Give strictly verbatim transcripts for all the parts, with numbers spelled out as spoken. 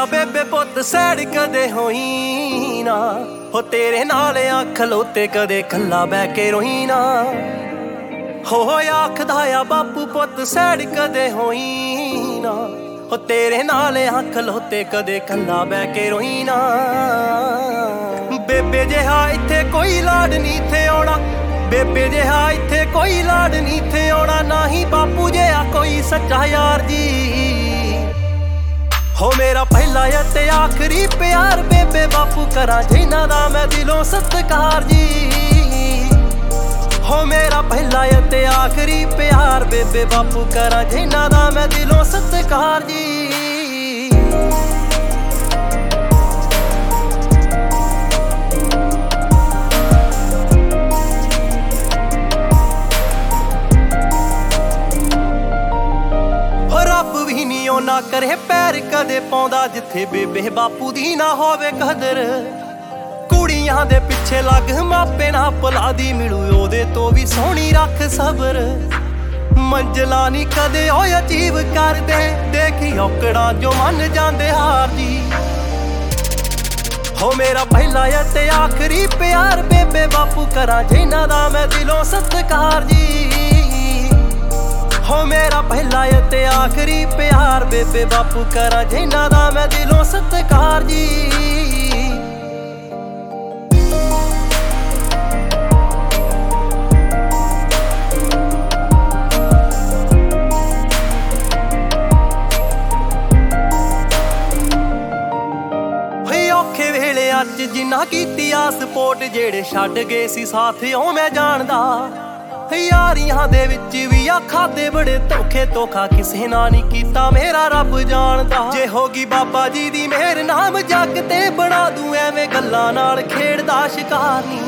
ਮੇਰਾ ਬੇਬੇ ਪੁੱਤ ਸੈੜ ਕਦੇ ਹੋਈ ਨਾ, ਹੋ ਤੇਰੇ ਨਾਲ ਆ ਖਲੋਤੇ ਕਦੇ ਕੱਲਾ ਬਹਿ ਕੇ ਰੋਈ ਨਾ। ਹੋ ਆਖਦਾ ਆ ਬਾਪੂ ਪੁੱਤ ਸੈੜ ਕਦੇ ਹੋਈ ਨਾ, ਹੋ ਤੇਰੇ ਨਾਲ ਆ ਖਲੋਤੇ ਕਦੇ ਕੱਲਾ ਬਹਿ ਕੇ ਰੋਈ ਨਾ। ਬੇਬੇ ਜਿਹਾ ਇੱਥੇ ਕੋਈ ਲਾਡ ਨੀ ਥੇ ਆਉਣਾ, ਬੇਬੇ ਜਿਹਾ ਇੱਥੇ ਕੋਈ ਲਾਡ ਨੀ ਥੇ ਆਉਣਾ, ਨਾ ਹੀ ਬਾਪੂ ਜਿਹਾ ਕੋਈ ਸੱਚਾ ਯਾਰ ਜੀ। ਹੋ ਮੇਰਾ ਪਹਿਲਾ ਅਤੇ ਆਖਰੀ ਪਿਆਰ ਬੇਬੇ ਬਾਪੂ ਕਰਾਂ ਜਿਨ੍ਹਾਂ ਦਾ ਮੈਂ ਦਿਲੋਂ ਸਤਿਕਾਰ ਜੀ। ਹੋ ਮੇਰਾ ਪਹਿਲਾ ਅਤੇ ਆਖਰੀ ਪਿਆਰ ਬੇਬੇ ਬਾਪੂ ਕਰਾਂ ਜਿਨ੍ਹਾਂ ਦਾ ਮੈਂ ਦਿਲੋਂ ਸਤਿਕਾਰ ਜੀ। ਨਾ ਕਰੇ ਪੈਰ ਕਦੇ ਪਾਉਂਦਾ ਜਿੱਥੇ ਬੇਬੇ ਬਾਪੂ ਦੀ ਨਾ ਹੋਵੇ ਕਦਰ। ਕੁੜੀਆਂ ਦੇ ਪਿੱਛੇ ਲੱਗ ਮਾਪੇ ਨਾ ਭੁਲਾ ਦੀ, ਮਿਲੂ ਉਹਦੇ ਤੋਂ ਵੀ ਸੋਹਣੀ ਰੱਖ ਸਬਰ। ਮੰਜ਼ਲਾਂ ਨੀ ਕਦੇ ਉਹ ਅਚੀਵ ਕਰਦੇ, ਦੇਖੀ ਔਕੜਾਂ ਜੋ ਮੰਨ ਜਾਂਦੇ ਹਾਰ ਜੀ। ਹੋ ਮੇਰਾ ਪਹਿਲਾ ਅਤੇ ਆਖਰੀ ਪਿਆਰ ਬੇਬੇ ਬਾਪੂ ਕਰਾਂ ਜਿਨ੍ਹਾਂ ਦਾ ਮੈਂ ਦਿਲੋਂ ਸਤਿਕਾਰ ਜੀ। ਹੋ ਮੇਰਾ ਪਹਿਲਾ ਅਤੇ ਆਖਰੀ ਪਿਆਰ ਬੇਬੇ ਬਾਪੂ ਕਰਾਂ ਜਿਨ੍ਹਾਂ ਦਾ ਮੈਂ ਦਿਲੋਂ ਸਤਿਕਾਰ ਜੀ। ਹੋਏ ਔਖੇ ਵੇਲੇ ਅੱਜ ਜਿੰਨਾ ਕੀਤੀ ਆ ਸਪੋਰਟ, ਜਿਹੜੇ ਛੱਡ ਗਏ ਸੀ ਸਾਥ ਉਹ ਮੈਂ ਜਾਣਦਾ। ਯਾਰੀਆਂ ਦੇ ਵਿੱਚ ਵੀ ਆ ਖਾਦੇ ਬੜੇ ਧੋਖੇ, ਧੋਖਾ ਕਿਸੇ ਨਾਲ ਨੀ ਕੀਤਾ ਮੇਰਾ ਰੱਬ ਜਾਣਦਾ। ਜੇ ਹੋਗੀ ਬਾਬਾ ਜੀ ਦੀ ਮਿਹਰ ਨਾਮ ਜੱਗ ਤੇ ਬਣਾ ਦੂੰ, ਐਵੇਂ ਗੱਲਾਂ ਨਾਲ ਖੇਡਦਾ ਸ਼ਿਕਾਰ ਨੀ।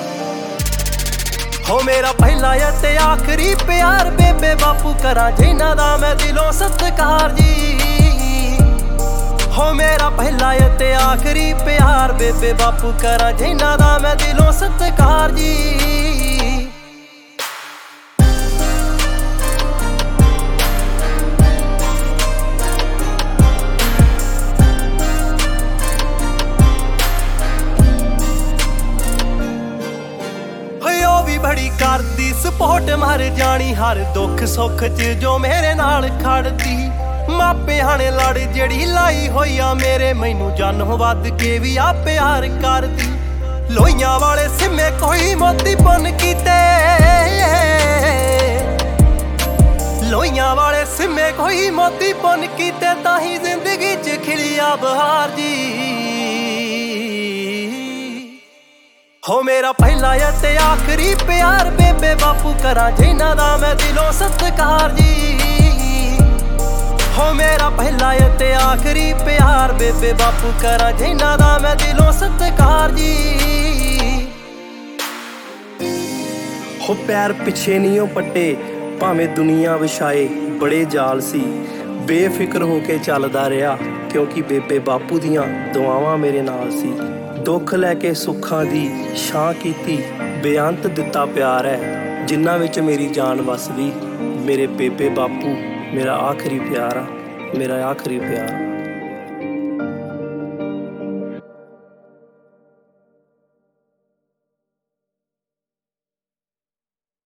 ਹੋ ਮੇਰਾ ਪਹਿਲਾ ਅਤੇ ਆਖਰੀ ਪਿਆਰ ਬੇਬੇ ਬਾਪੂ ਕਰਾਂ ਜਿਨ੍ਹਾਂ ਦਾ ਮੈਂ ਦਿਲੋਂ ਸਤਿਕਾਰ ਜੀ। ਹੋ ਮੇਰਾ ਪਹਿਲਾ ਅਤੇ ਆਖਰੀ ਪਿਆਰ ਬੇਬੇ ਬਾਪੂ ਕਰਾਂ ਜਿਨ੍ਹਾਂ ਦਾ ਮੈਂ ਦਿਲੋਂ ਸਤਿਕਾਰ ਜੀ। ਬੜੀ ਕਰਦੀ ਸਪੋਰਟ ਮਰ ਜਾਣੀ ਹਰ ਦੁੱਖ ਸੁੱਖ ਚ ਜੋ ਮੇਰੇ ਨਾਲ ਖੜਦੀ। ਮਾਪਿਆਂ ਨੇ ਲੜ ਜਿਹੜੀ ਲਾਈ ਹੋਈ ਆ ਮੇਰੇ, ਮੈਨੂੰ ਜਾਨੋਂ ਵੱਧ ਕੇ ਵੀ ਆ ਪਿਆਰ ਕਰਦੀ। ਲੋਈਆਂ ਵਾਲੇ ਸਿੰਮੇ ਕੋਈ ਮੋਤੀ ਪੁੰਨ ਕੀਤੇ, ਲੋਈਆਂ ਵਾਲੇ ਸਿੰਮੇ ਕੋਈ ਮੋਤੀ ਪੁੰਨ ਕੀਤੇ, ਤਾਂ ਹੀ ਜ਼ਿੰਦਗੀ ਚ ਖਿਲਿਆ ਬਹਾਰ ਜੀ। ਹੋ ਮੇਰਾ ਪਹਿਲਾ ਅਤੇ ਆਖਰੀ ਪਿਆਰ ਬੇਬੇ ਬਾਪੂ ਕਰਾਂ ਜਿਨ੍ਹਾਂ ਦਾ ਮੈਂ ਦਿਲੋਂ ਸਤਿਕਾਰ ਜੀ। ਹੋ ਮੇਰਾ ਪਹਿਲਾ ਅਤੇ ਆਖਰੀ ਪਿਆਰ ਬੇਬੇ ਬਾਪੂ ਕਰਾਂ ਜਿਨ੍ਹਾਂ ਦਾ ਮੈਂ ਦਿਲੋਂ ਸਤਿਕਾਰ ਜੀ। ਹੋ ਪੈਰ ਪਿੱਛੇ ਨਹੀਂ ਉਹ ਪੱਟੇ, ਭਾਵੇਂ ਦੁਨੀਆ ਵਿਛਾਏ ਬੜੇ ਜਾਲ ਸੀ। ਬੇਫਿਕਰ ਹੋ ਕੇ ਚੱਲਦਾ ਰਿਹਾ ਕਿਉਂਕਿ ਬੇਬੇ ਬਾਪੂ ਦੀਆਂ ਦੁਆਵਾਂ ਮੇਰੇ ਨਾਲ ਸੀ। ਦੁੱਖ ਲੈ ਕੇ ਸੁੱਖਾਂ ਦੀ ਛਾਂ ਕੀਤੀ, ਬੇਅੰਤ ਦਿੱਤਾ ਪਿਆਰ ਹੈ ਜਿਨ੍ਹਾਂ ਵਿੱਚ ਮੇਰੀ ਜਾਨ ਵਸਦੀ। ਮੇਰੇ ਬੇਬੇ ਬਾਪੂ ਮੇਰਾ ਆਖਰੀ ਪਿਆਰ ਆ, ਮੇਰਾ ਆਖਰੀ ਪਿਆਰ।